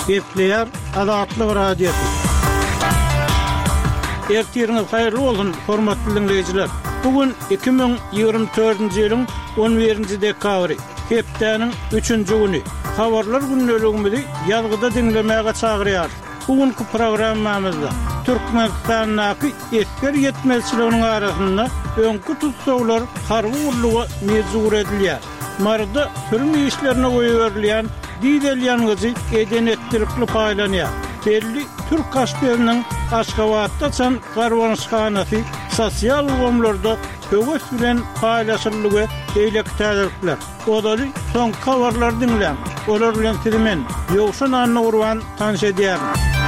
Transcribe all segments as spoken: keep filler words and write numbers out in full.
Gepleyer Azatlyk radiosu. Ertiriniz hayırlı olsun, hormatly dinleyijiler. Bugün iki bin ýygrimi dördünji ýylyň on birinji dekabry, hepdeniň üçünji güni. Habarlar günneligimizi ýazgyda dinlemäge çagyrýar. Bugünkü programmamyzda Türkmenistanyň esker ýetmezçiliginiň arasynda öňkü tutsaglar harby urlugy mejbur edilýär. Marda türlü işlerine goýuberýän diýdelýängizi eden etdirikli paýlanýar. Belli Türk gazetleriniň Aşgabatda çan garwanşhanasy sosial gomlarda höwes bilen paýlaşyldygy eýlek täzirler. Odary soň habarlar dinlän. Olar bilen timen ýogşan anna urwan tanış edýär.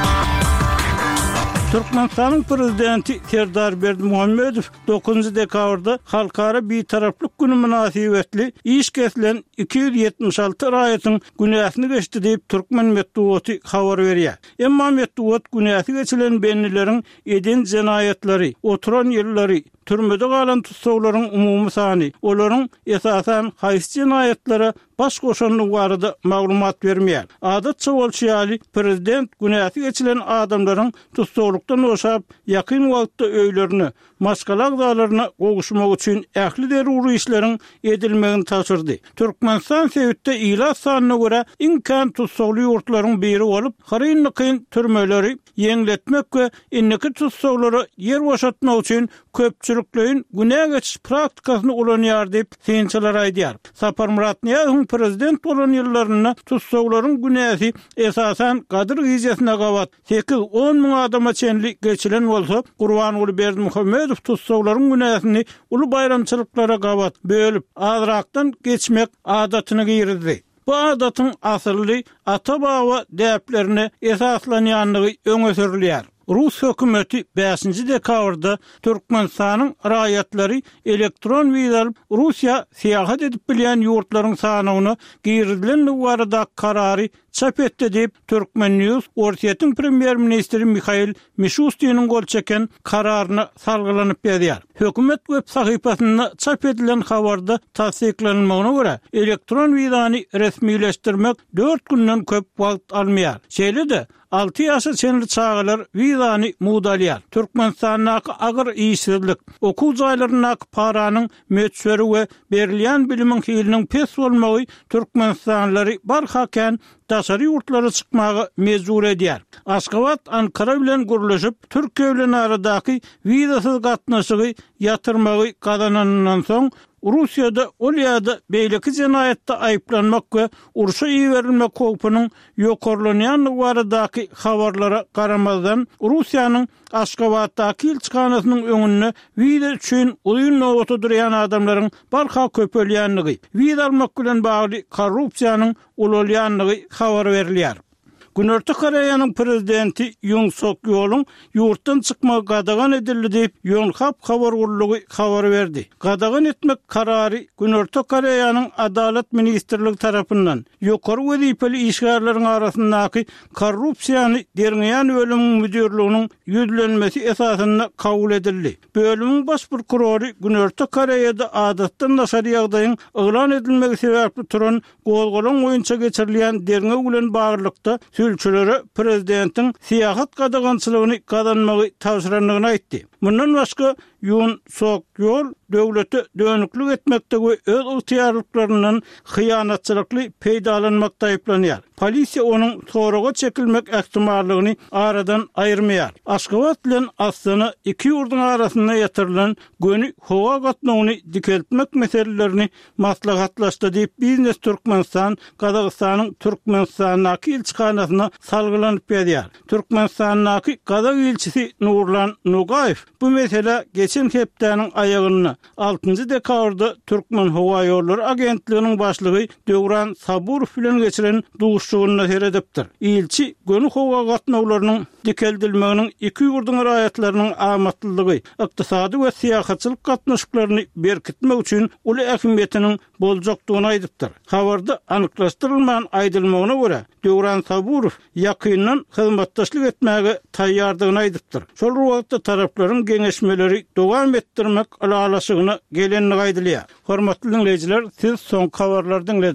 Türkmenistanyň prezidenti Serdar Berdimuhammedow dokuzunji dekabrda halkara bir taraplyk güni münasibetli iş kesilen iki yüz yetmiş alty raýatyň günäsini geçdi diýip Türkmen Medeniýeti habar berýär. Emma Medeniýet günäsi geçilen bennileriň eden jenaýatlary, oturan ýerleri, türmede galan tutsaglaryň umumy sany, olaryň esasan haýsy jenaýatlara baş goşanlygy barada maglumat bermeýär. Adatça bolşýaly prezident günäsi geçilen adamlaryň tutsaglykdan oşap ýakyn wagtda öýlerini, maskalag dalaryna goguşmak üçin ähli deruri işleriň edilmegini taşyrdy. Türkmenistan Sewitde ilat sanyna görä imkan tutsagly ýurtlaryň biri bolup, harynlykyň türmeleri ýeňletmek we inneki tutsaglary ýer boşatmak üçin köpçüliklerin günä geçiş praktikasyny ulanýar diýip synçylar aýdýar. Sapar Murat Niýazowyň prezident bolan ýyllaryna tutsaglaryň günäsi esasan Gadyr gijesine gabat sekiz on müň adama çenli geçilen bolsa, Gurbanuly Berdimuhammedow tutsaglaryň günäsini uly bayramçylyklara gabat bölüp azrakdan geçmek adatyny giyirdi. Bu adatyň asly ata-baba däplerine esaslanýanlygy öňe sürilýär. Rus hökümeti beşinji dekabrda Türkmenistanyň raýatlary elektron wiza Russiýa seýahat edip bilýän ýurtlaryň sanyny girilen barada karary çap etdi diýip Türkmen News Ortiýetiň premier ministri Mikhail Mishustinň gol çeken kararyny salgylanyp berýär. Hökümet web sahypasynda çap edilen habarda tasdiklenmegine görä elektron wizany resmileşdirmek dört günden köp wagt almaýar. Şeýle-de altı ýaşa çenli çağlar wizany mudalýar. Türkmenistanyň agyr işsizlik, okuw jaýlarynyň paranyň möçberi we berilýän bilimiň hiliniň pes bolmagy türkmenistanlary barhaken daşary ýurtlara çykmagy mejbur edýär. Aşgabat Ankara bilen gürleşip Türkiýe bilen aradaky wizasyz gatnaşygy ýatyrmagy gadanandan soň Russiýada olýada beýleki jenaýatda aýplanmak we urşa ýerilmek howpunyň ýokarlanýanlygy baradaky habarlara garamazdan Russiýanyň Aşgabatdaky elçixanasynyň öňünde wiza üçin oýun nowata durýan adamlaryň barha köpelýänligi, wiza almak bilen bagly korrupsiýanyň ululýanlygy habar berilýär. Günörtü Koreýanyň prezidenti Yoon Suk Yeol'un ýurtdan çykmagy gadagan edildi diýip Yonhap habar urlugy habar berdi. Gadagan etmek karary Günörtü Koreýanyň Adalet ministrligi tarapyndan ýokary wezipeli işgärleriň arasyndaky korrupsiýany derňeýän bölümiň müdirliginiň ýüzlenmesi esasynda kabul edildi. Bölümiň baş prokurory Günörtü Koreýada adatdan naşary ýagdaýyň eglan edilmegi sebäpli turan gowgalan oýunça geçirilýän derňe bilen baglykda Sülçülere prezidentiň siýahat gadagançylygyny gadanmagy tawşyranlygyny aýtdy. Mundan başga Yoon Suk Yeol döwleti dönüklik etmekde we öz ygtyýarlyklaryndan hyýanatçylykly peýdalanmakda aýplanýar. Polisiýa onuň soraga çekilmek ähtimallygyny aradan aýyrmaýar. Aşgabat bilen Astana iki ýurduň arasynda ýatyrylan göni howa gatnawyny dikeltmek meselelerini maslahatlaşdy diýip Biznes Türkmenistan Kazakstanyň Türkmenistanyň elçixanasyna salgylanyp berýär. Türkmenistanyň Kazak elçisi Nurlan Nogayev bu mesele geçen hepdeniň aýagyny altynji dekabrda Türkmen Howa ýolları agentliginiň başlygy Döwran Saburow bilen geçiren duguşçugyna seredipdir. Elçi göni howa gatnawlarynyň dikeldilmeginiň iki ýurduň raýatlarynyň amatlylygy, ykdysady we siýasatçylyk gatnaşyklaryny berkitmek üçin uly ähmiýetiniň boljakdygyny aýdypdyr. Habarda anyklaşdyrylmagan aýdylmagyna görä Döwran Saburow ýakyndan hyzmatdaşlyk etmäge taýýardygyny aýdypdyr. Şol wagtda taraplaryň geňeşmeleri dowam etdirmek alalaşygyna gelenligi aýdylýar. Hormatly dinleyijiler, siz soň habarlardan